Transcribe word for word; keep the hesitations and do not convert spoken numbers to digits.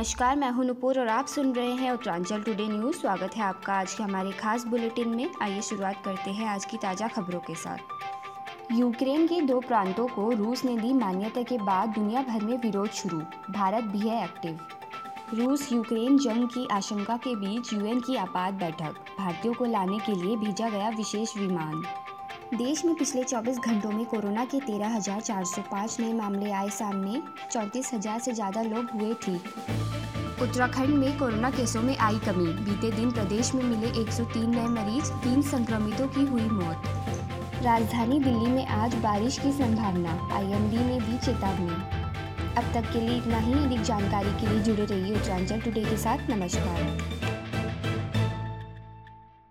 नमस्कार, मैं हूं नुपुर और आप सुन रहे हैं उत्तरांचल टुडे न्यूज़। स्वागत है आपका आज के हमारे खास बुलेटिन में। आइए शुरुआत करते हैं आज की ताज़ा खबरों के साथ। यूक्रेन के दो प्रांतों को रूस ने दी मान्यता के बाद दुनिया भर में विरोध शुरू। भारत भी है एक्टिव। रूस यूक्रेन जंग की आशंका के बीच यूएन की आपात बैठक। भारतीयों को लाने के लिए भेजा गया विशेष विमान। देश में पिछले चौबीस घंटों में कोरोना के तेरह हज़ार चार सौ पाँच नए मामले आए सामने। चौंतीस हज़ार से ज़्यादा लोग हुए ठीक। उत्तराखंड में कोरोना केसों में आई कमी। बीते दिन प्रदेश में मिले एक सौ तीन नए मरीज, तीन संक्रमितों की हुई मौत। राजधानी दिल्ली में आज बारिश की संभावना, आईएमडी ने दी चेतावनी। अब तक के लिए इतना ही। अधिक जानकारी के लिए जुड़े रहिए उत्तरांचल टुडे के साथ। नमस्कार।